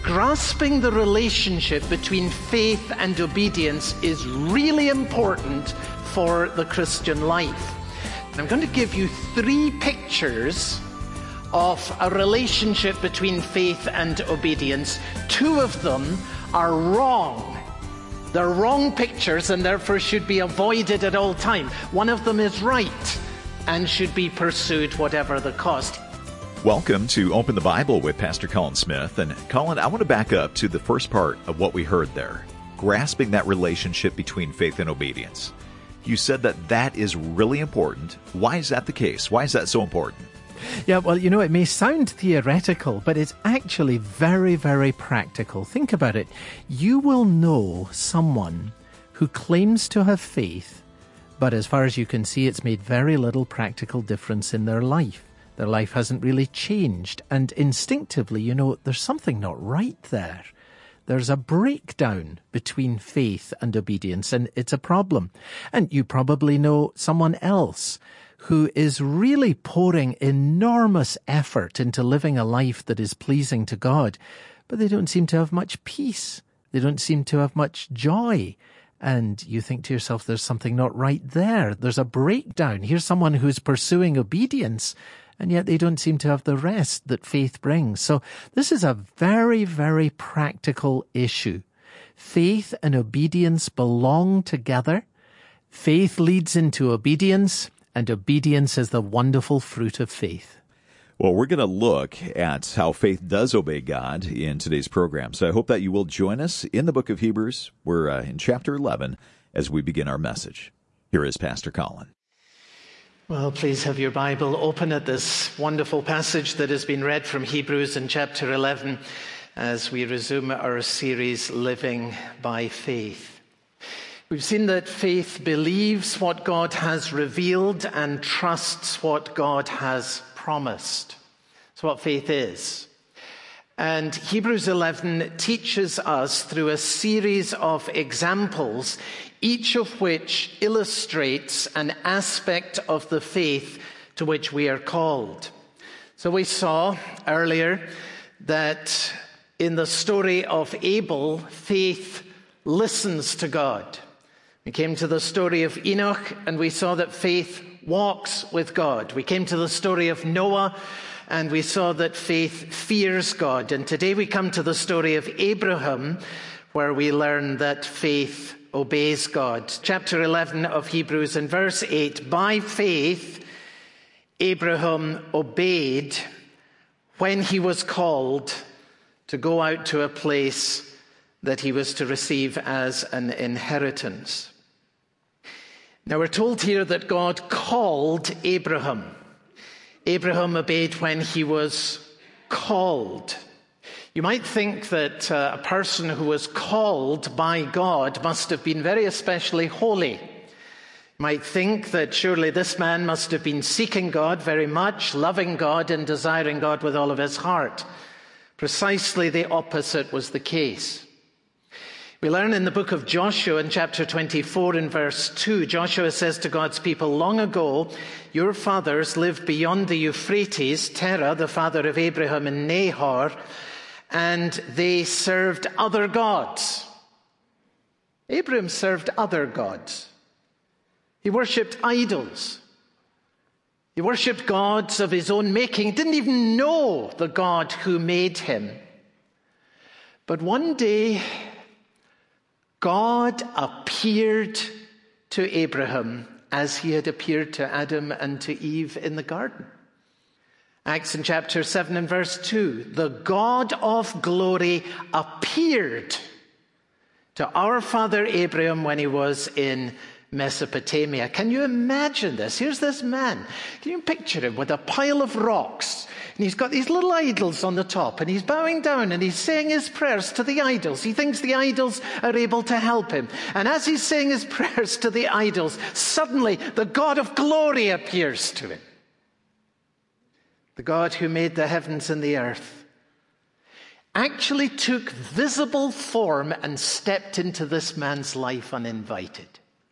grasping the relationship between faith and obedience is really important for the Christian life. And I'm going to give you 3 pictures of a relationship between faith and obedience. 2 of them are wrong. They're wrong pictures and therefore should be avoided at all time. One of them is right and should be pursued whatever the cost. Welcome to Open the Bible with Pastor Colin Smith. And Colin, I want to back up to the first part of what we heard there, grasping that relationship between faith and obedience. You said that is really important. Why is that the case? Why is that so important? Yeah, well, it may sound theoretical, but it's actually very, very practical. Think about it. You will know someone who claims to have faith, but as far as you can see, it's made very little practical difference in their life. Their life hasn't really changed, and instinctively, there's something not right there. There's a breakdown between faith and obedience, and it's a problem. And you probably know someone else who is really pouring enormous effort into living a life that is pleasing to God, but they don't seem to have much peace. They don't seem to have much joy. And you think to yourself, there's something not right there. There's a breakdown. Here's someone who's pursuing obedience, and yet they don't seem to have the rest that faith brings. So this is a very, very practical issue. Faith and obedience belong together. Faith leads into obedience, and obedience is the wonderful fruit of faith. Well, we're going to look at how faith does obey God in today's program. So I hope that you will join us in the book of Hebrews. We're in chapter 11 as we begin our message. Here is Pastor Colin. Well, please have your Bible open at this wonderful passage that has been read from Hebrews in chapter 11 as we resume our series, Living by Faith. We've seen that faith believes what God has revealed and trusts what God has promised. That's what faith is. And Hebrews 11 teaches us through a series of examples, each of which illustrates an aspect of the faith to which we are called. So we saw earlier that in the story of Abel, faith listens to God. We came to the story of Enoch, and we saw that faith walks with God. We came to the story of Noah, and we saw that faith fears God. And today we come to the story of Abraham, where we learn that faith obeys God. Chapter 11 of Hebrews and verse 8, by faith, Abraham obeyed when he was called to go out to a place that he was to receive as an inheritance. Now we're told here that God called Abraham. Abraham obeyed when he was called. You might think that a person who was called by God must have been very especially holy. You might think that surely this man must have been seeking God very much, loving God and desiring God with all of his heart. Precisely the opposite was the case. We learn in the book of Joshua in chapter 24 and verse 2, Joshua says to God's people, long ago, your fathers lived beyond the Euphrates, Terah, the father of Abraham and Nahor, and they served other gods. Abraham served other gods. He worshipped idols. He worshipped gods of his own making. He didn't even know the God who made him. But one day, God appeared to Abraham as he had appeared to Adam and to Eve in the garden. Acts in chapter 7 and verse 2, the God of glory appeared to our father Abraham when he was in Mesopotamia. Can you imagine this? Here's this man. Can you picture him with a pile of rocks? And he's got these little idols on the top, and he's bowing down and he's saying his prayers to the idols. He thinks the idols are able to help him. And as he's saying his prayers to the idols, suddenly the God of glory appears to him. The God who made the heavens and the earth actually took visible form and stepped into this man's life uninvited.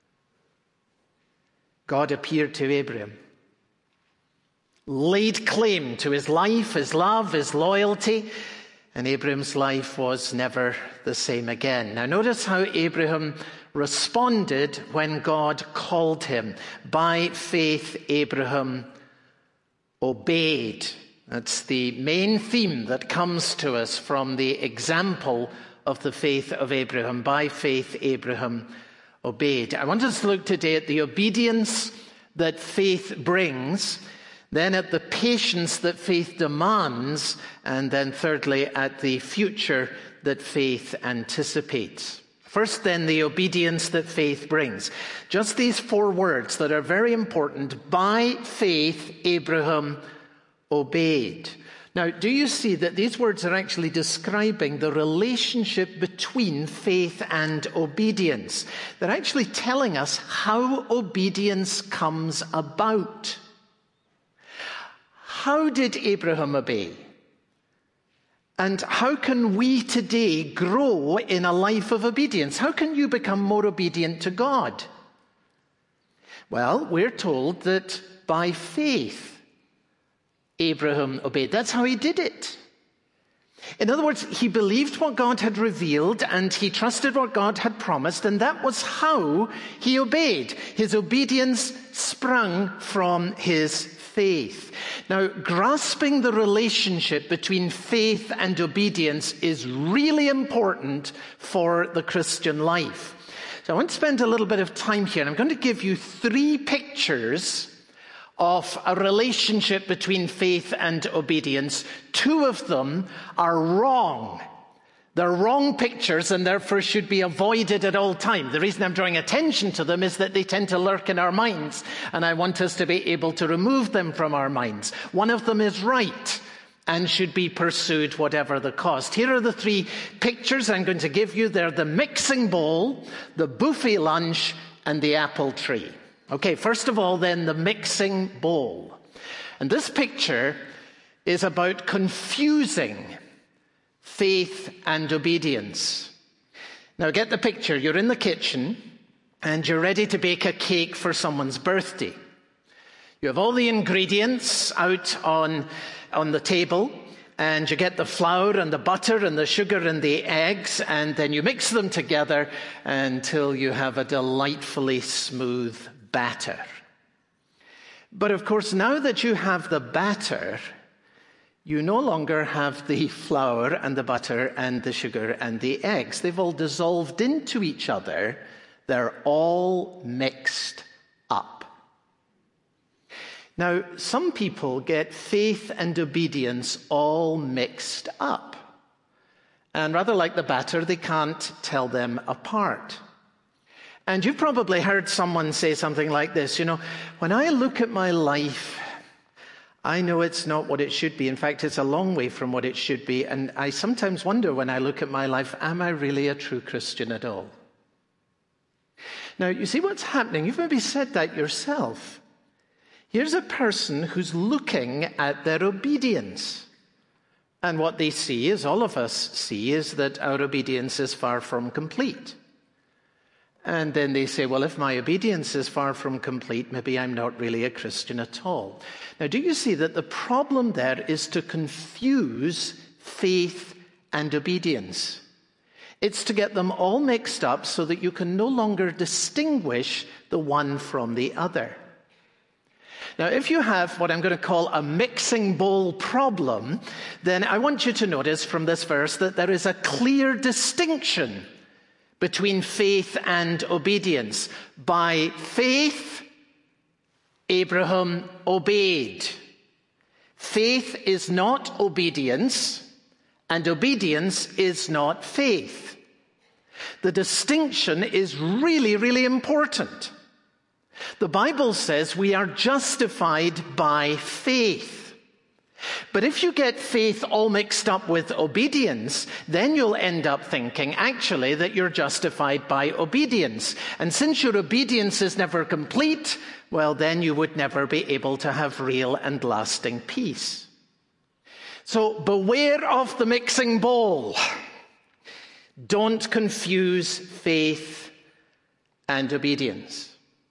God appeared to Abraham, laid claim to his life, his love, his loyalty, and Abraham's life was never the same again. Now notice how Abraham responded when God called him. By faith, Abraham obeyed. That's the main theme that comes to us from the example of the faith of Abraham. By faith, Abraham obeyed. I want us to look today at the obedience that faith brings, then at the patience that faith demands, and then thirdly at the future that faith anticipates. First then, the obedience that faith brings. Just these 4 words that are very important. By faith, Abraham obeyed. Now, do you see that these words are actually describing the relationship between faith and obedience? They're actually telling us how obedience comes about. How did Abraham obey? And how can we today grow in a life of obedience? How can you become more obedient to God? Well, we're told that by faith, Abraham obeyed. That's how he did it. In other words, he believed what God had revealed and he trusted what God had promised, and that was how he obeyed. His obedience sprung from his faith. Now, grasping the relationship between faith and obedience is really important for the Christian life. So I want to spend a little bit of time here, and I'm going to give you 3 pictures of a relationship between faith and obedience. 2 of them are wrong. They're wrong pictures and therefore should be avoided at all times. The reason I'm drawing attention to them is that they tend to lurk in our minds, and I want us to be able to remove them from our minds. One of them is right and should be pursued whatever the cost. Here are the 3 pictures I'm going to give you. They're the mixing bowl, the buffet lunch, and the apple tree. Okay, first of all, then, the mixing bowl. And this picture is about confusing faith and obedience. Now, get the picture. You're in the kitchen, and you're ready to bake a cake for someone's birthday. You have all the ingredients out on the table, and you get the flour and the butter and the sugar and the eggs, and then you mix them together until you have a delightfully smooth batter. But of course, now that you have the batter, you no longer have the flour and the butter and the sugar and the eggs. They've all dissolved into each other. They're all mixed up. Now, some people get faith and obedience all mixed up. And rather like the batter, they can't tell them apart. And you've probably heard someone say something like this, when I look at my life, I know it's not what it should be. In fact, it's a long way from what it should be. And I sometimes wonder when I look at my life, am I really a true Christian at all? Now, you see what's happening? You've maybe said that yourself. Here's a person who's looking at their obedience. And what they see, as all of us see, is that our obedience is far from complete. And then they say, well, if my obedience is far from complete, maybe I'm not really a Christian at all. Now, do you see that the problem there is to confuse faith and obedience? It's to get them all mixed up so that you can no longer distinguish the one from the other. Now, if you have what I'm going to call a mixing bowl problem, then I want you to notice from this verse that there is a clear distinction between faith and obedience. By faith, Abraham obeyed. Faith is not obedience, and obedience is not faith. The distinction is really, really important. The Bible says we are justified by faith. But if you get faith all mixed up with obedience, then you'll end up thinking, actually, that you're justified by obedience. And since your obedience is never complete, well, then you would never be able to have real and lasting peace. So beware of the mixing bowl. Don't confuse faith and obedience.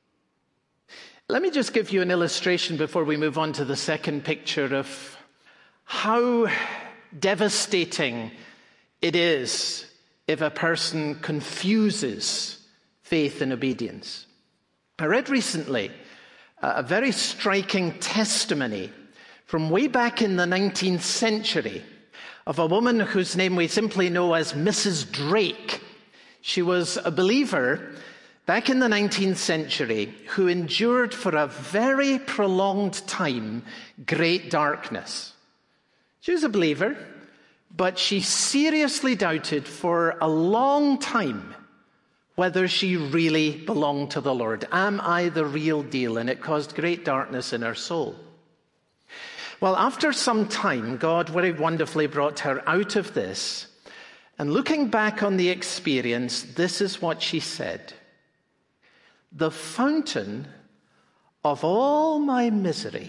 Let me just give you an illustration before we move on to the second picture of how devastating it is if a person confuses faith and obedience. I read recently a very striking testimony from way back in the 19th century of a woman whose name we simply know as Mrs. Drake. She was a believer back in the 19th century who endured for a very prolonged time great darkness. She was a believer, but she seriously doubted for a long time whether she really belonged to the Lord. Am I the real deal? And it caused great darkness in her soul. Well, after some time, God very wonderfully brought her out of this. And looking back on the experience, this is what she said. The fountain of all my misery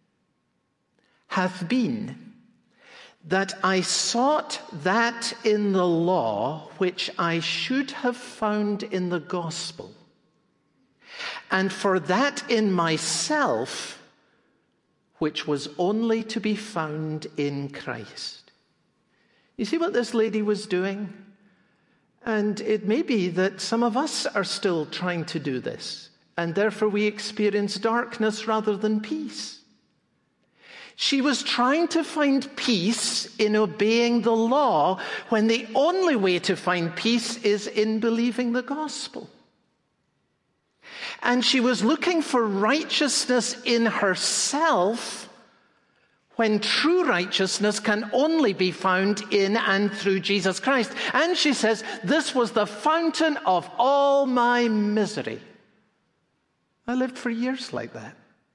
hath been that I sought that in the law which I should have found in the gospel, and for that in myself which was only to be found in Christ. You see what this lady was doing? And it may be that some of us are still trying to do this, and therefore we experience darkness rather than peace. She was trying to find peace in obeying the law when the only way to find peace is in believing the gospel. And she was looking for righteousness in herself when true righteousness can only be found in and through Jesus Christ. And she says, this was the fountain of all my misery. I lived for years like that.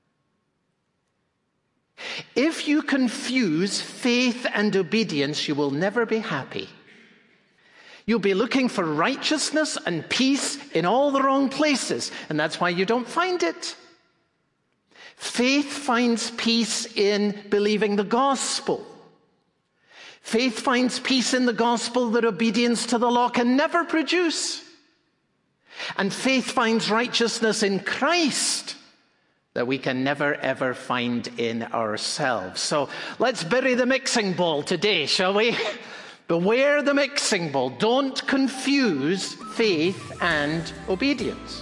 If you confuse faith and obedience, you will never be happy. You'll be looking for righteousness and peace in all the wrong places, and that's why you don't find it. Faith finds peace in believing the gospel. Faith finds peace in the gospel that obedience to the law can never produce. And faith finds righteousness in Christ that we can never, ever find in ourselves. So let's bury the mixing bowl today, shall we? Beware the mixing bowl. Don't confuse faith and obedience.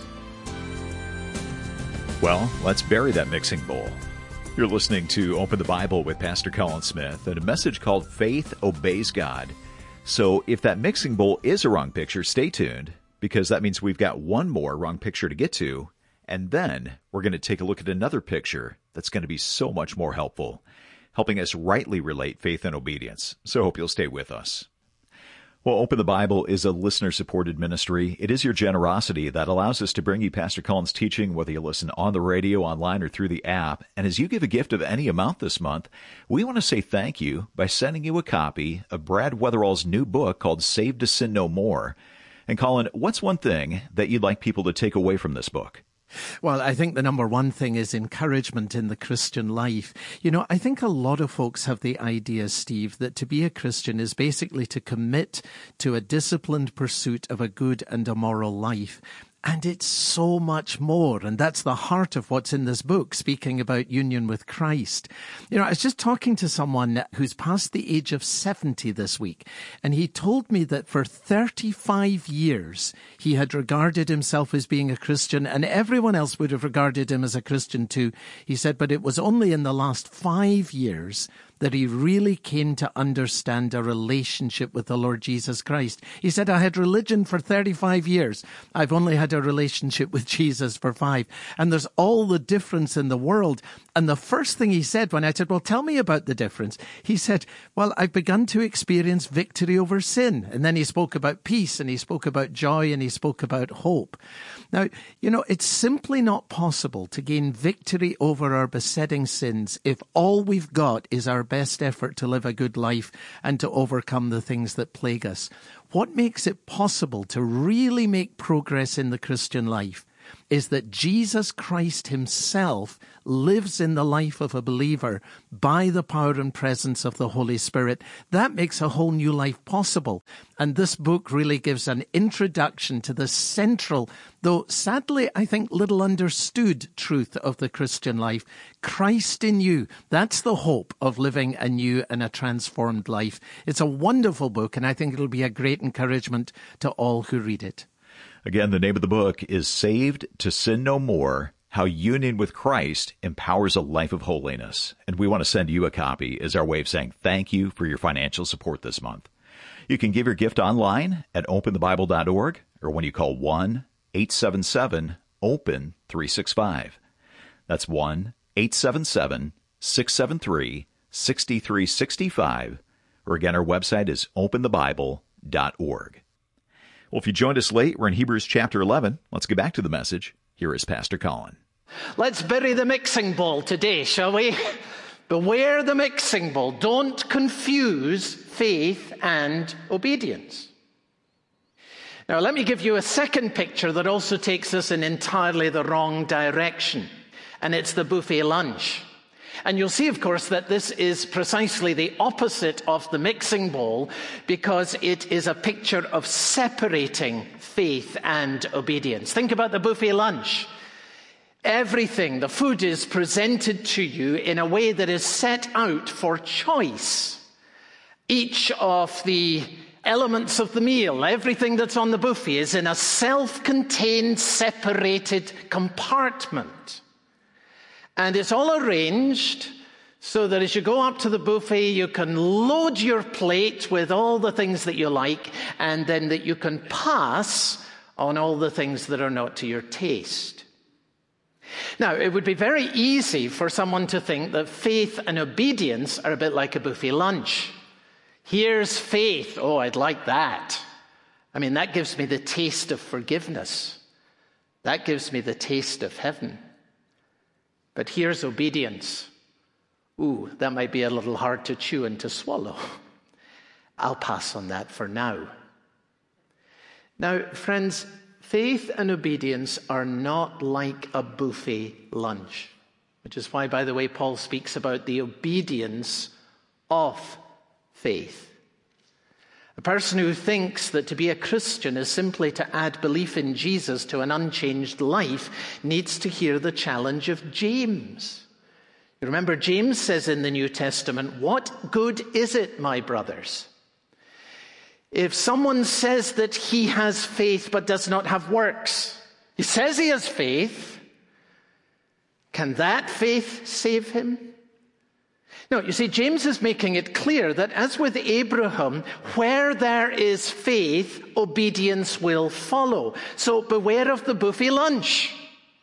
Well, let's bury that mixing bowl. You're listening to Open the Bible with Pastor Colin Smith and a message called Faith Obeys God. So if that mixing bowl is a wrong picture, stay tuned, because that means we've got one more wrong picture to get to. And then we're going to take a look at another picture that's going to be so much more helpful, helping us rightly relate faith and obedience. So I hope you'll stay with us. Well, Open the Bible is a listener-supported ministry. It is your generosity that allows us to bring you Pastor Colin's teaching, whether you listen on the radio, online, or through the app. And as you give a gift of any amount this month, we want to say thank you by sending you a copy of Brad Weatherall's new book called Saved to Sin No More. And Colin, what's one thing that you'd like people to take away from this book? Well, I think the number one thing is encouragement in the Christian life. You know, I think a lot of folks have the idea, Steve, that to be a Christian is basically to commit to a disciplined pursuit of a good and a moral life. And it's so much more. And that's the heart of what's in this book, speaking about union with Christ. You know, I was just talking to someone who's past the age of 70 this week, and he told me that for 35 years, he had regarded himself as being a Christian, and everyone else would have regarded him as a Christian too. He said, but it was only in the last 5 years that he really came to understand a relationship with the Lord Jesus Christ. He said, I had religion for 35 years. I've only had a relationship with Jesus for 5. And there's all the difference in the world. And the first thing he said when I said, well, tell me about the difference. He said, well, I've begun to experience victory over sin. And then he spoke about peace, and he spoke about joy, and he spoke about hope. Now, you know, it's simply not possible to gain victory over our besetting sins if all we've got is our best effort to live a good life and to overcome the things that plague us. What makes it possible to really make progress in the Christian life? is that Jesus Christ himself lives in the life of a believer by the power and presence of the Holy Spirit. That makes a whole new life possible. And this book really gives an introduction to the central, though sadly, I think, little understood truth of the Christian life. Christ in you. That's the hope of living a new and a transformed life. It's a wonderful book, and I think it'll be a great encouragement to all who read it. Again, the name of the book is Saved to Sin No More, How Union with Christ Empowers a Life of Holiness. And we want to send you a copy as our way of saying thank you for your financial support this month. You can give your gift online at openthebible.org or when you call 1-877-OPEN-365. That's 1-877-673-6365. Or again, our website is openthebible.org. Well, if you joined us late, we're in Hebrews chapter 11. Let's get back to the message. Here is Pastor Colin. Let's bury the mixing bowl today, shall we? Beware the mixing bowl. Don't confuse faith and obedience. Now, let me give you a second picture that also takes us in entirely the wrong direction. And it's the buffet lunch. And you'll see, of course, that this is precisely the opposite of the mixing bowl because it is a picture of separating faith and obedience. Think about the buffet lunch. Everything, the food is presented to you in a way that is set out for choice. Each of the elements of the meal, everything that's on the buffet, is in a self-contained, separated compartment. And it's all arranged so that as you go up to the buffet, you can load your plate with all the things that you like, and then that you can pass on all the things that are not to your taste. Now, it would be very easy for someone to think that faith and obedience are a bit like a buffet lunch. Here's faith. Oh, I'd like that. I mean, that gives me the taste of forgiveness. That gives me the taste of heaven. But here's obedience. Ooh, that might be a little hard to chew and to swallow. I'll pass on that for now. Now, friends, faith and obedience are not like a buffet lunch, which is why, by the way, Paul speaks about the obedience of faith. A person who thinks that to be a Christian is simply to add belief in Jesus to an unchanged life needs to hear the challenge of James. You remember, James says in the New Testament, "What good is it, my brothers, if someone says that he has faith but does not have works?" He says he has faith. Can that faith save him? No, you see, James is making it clear that as with Abraham, where there is faith, obedience will follow. So beware of the buffet lunch.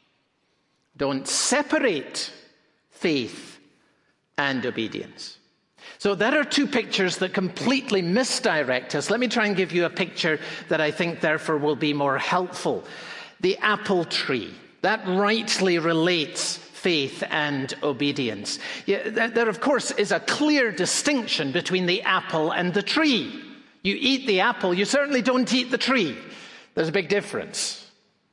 Don't separate faith and obedience. So there are two pictures that completely misdirect us. Let me try and give you a picture that I think therefore will be more helpful. The apple tree. That rightly relates faith and obedience. There, of course, is a clear distinction between the apple and the tree. You eat the apple, you certainly don't eat the tree. There's a big difference.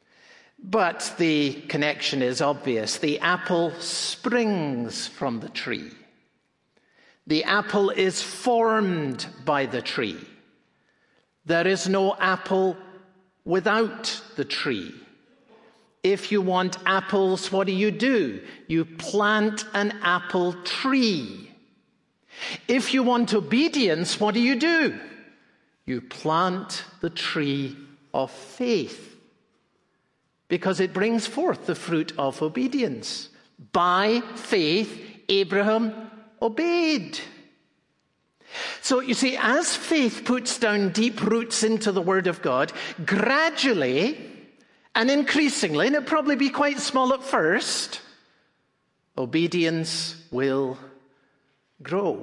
But the connection is obvious. The apple springs from the tree. The apple is formed by the tree. There is no apple without the tree. If you want apples, what do? You plant an apple tree. If you want obedience, what do? You plant the tree of faith, because it brings forth the fruit of obedience. By faith, Abraham obeyed. So you see, as faith puts down deep roots into the Word of God, gradually and increasingly, and it'll probably be quite small at first, obedience will grow.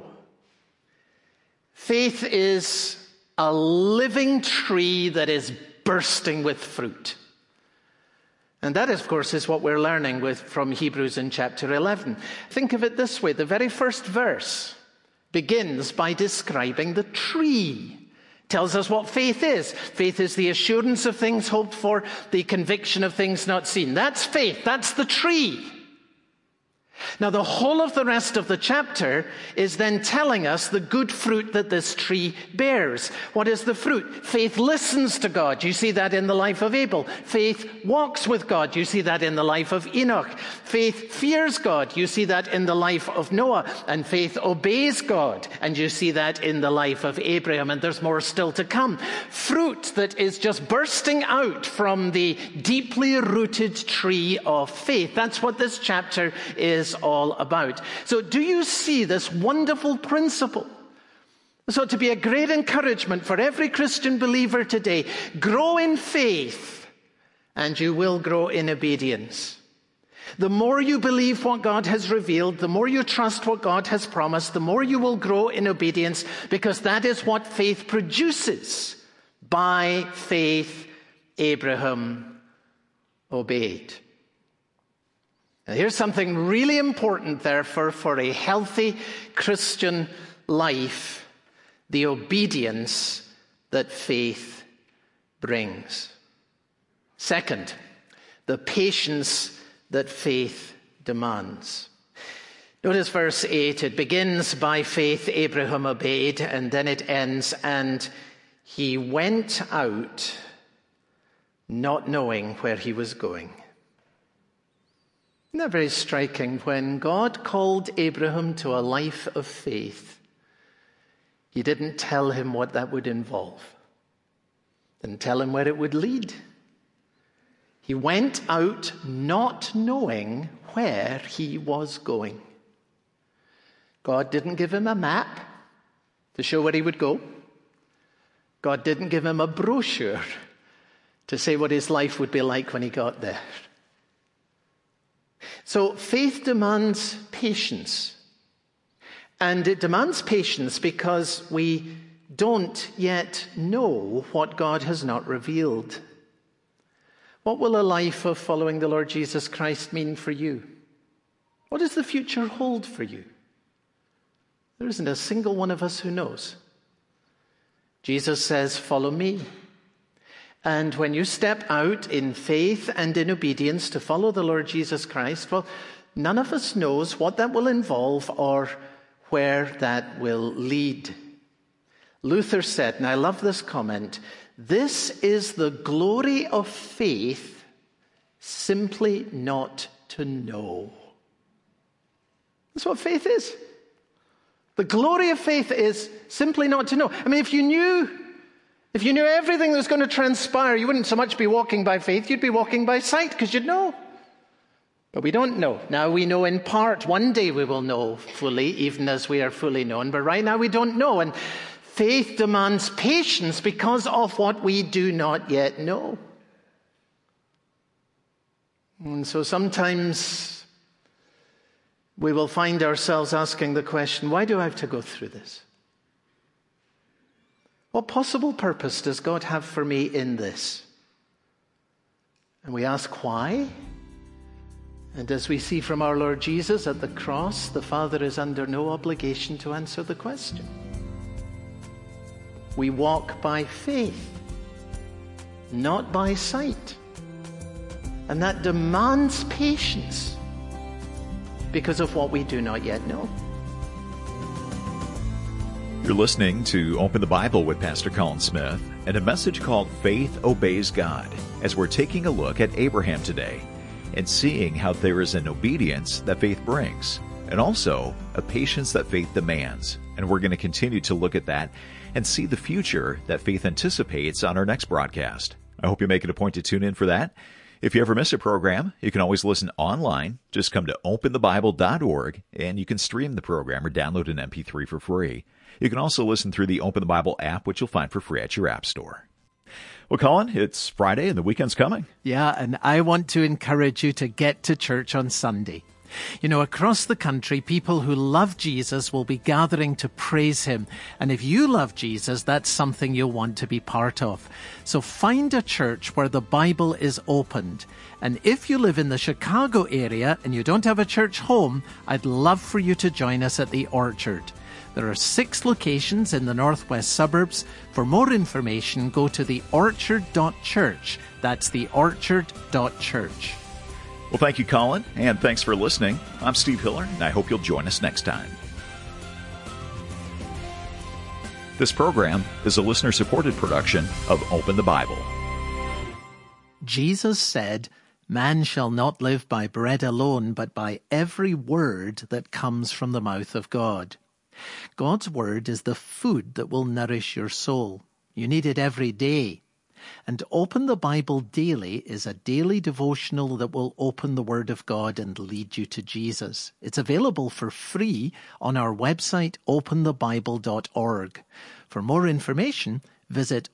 Faith is a living tree that is bursting with fruit. And that, of course, is what we're learning from Hebrews in chapter 11. Think of it this way. The very first verse begins by describing the tree. Tells us what faith is. Faith is the assurance of things hoped for, the conviction of things not seen. That's faith. That's the tree. Now, the whole of the rest of the chapter is then telling us the good fruit that this tree bears. What is the fruit? Faith listens to God. You see that in the life of Abel. Faith walks with God. You see that in the life of Enoch. Faith fears God. You see that in the life of Noah. And faith obeys God. And you see that in the life of Abraham. And there's more still to come. Fruit that is just bursting out from the deeply rooted tree of faith. That's what this chapter is all about. So do you see this wonderful principle? So to be a great encouragement for every Christian believer today, grow in faith and you will grow in obedience. The more you believe what God has revealed, the more you trust what God has promised, the more you will grow in obedience, because that is what faith produces. By faith, Abraham obeyed. Now, here's something really important, therefore, for a healthy Christian life: the obedience that faith brings. Second, the patience that faith demands. Notice verse 8. It begins, by faith Abraham obeyed, and then it ends, and he went out not knowing where he was going. Isn't that very striking? When God called Abraham to a life of faith, he didn't tell him what that would involve. Didn't tell him where it would lead. He went out not knowing where he was going. God didn't give him a map to show where he would go. God didn't give him a brochure to say what his life would be like when he got there. So faith demands patience. And it demands patience because we don't yet know what God has not revealed. What will a life of following the Lord Jesus Christ mean for you? What does the future hold for you? There isn't a single one of us who knows. Jesus says, "Follow me." And when you step out in faith and in obedience to follow the Lord Jesus Christ, well, none of us knows what that will involve or where that will lead. Luther said, and I love this comment, "This is the glory of faith, simply not to know." That's what faith is. The glory of faith is simply not to know. I mean, if you knew everything that was going to transpire, you wouldn't so much be walking by faith, you'd be walking by sight, because you'd know. But we don't know. Now we know in part. One day we will know fully, even as we are fully known. But right now we don't know. And faith demands patience because of what we do not yet know. And so sometimes we will find ourselves asking the question, why do I have to go through this? What possible purpose does God have for me in this? And we ask why. And as we see from our Lord Jesus at the cross, the Father is under no obligation to answer the question. We walk by faith, not by sight. And that demands patience because of what we do not yet know. You're listening to Open the Bible with Pastor Colin Smith and a message called Faith Obeys God, as we're taking a look at Abraham today and seeing how there is an obedience that faith brings and also a patience that faith demands. And we're going to continue to look at that and see the future that faith anticipates on our next broadcast. I hope you make it a point to tune in for that. If you ever miss a program, you can always listen online. Just come to openthebible.org and you can stream the program or download an MP3 for free. You can also listen through the Open the Bible app, which you'll find for free at your app store. Well, Colin, it's Friday and the weekend's coming. Yeah, and I want to encourage you to get to church on Sunday. You know, across the country, people who love Jesus will be gathering to praise him. And if you love Jesus, that's something you'll want to be part of. So find a church where the Bible is opened. And if you live in the Chicago area and you don't have a church home, I'd love for you to join us at the Orchard. There are 6 locations in the northwest suburbs. For more information, go to theorchard.church. That's theorchard.church. Well, thank you, Colin, and thanks for listening. I'm Steve Hiller, and I hope you'll join us next time. This program is a listener-supported production of Open the Bible. Jesus said, "Man shall not live by bread alone, but by every word that comes from the mouth of God." God's word is the food that will nourish your soul. You need it every day. And Open the Bible Daily is a daily devotional that will open the Word of God and lead you to Jesus. It's available for free on our website, openthebible.org. For more information, visit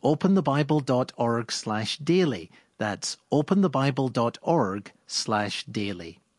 openthebible.org/daily. That's openthebible.org/daily.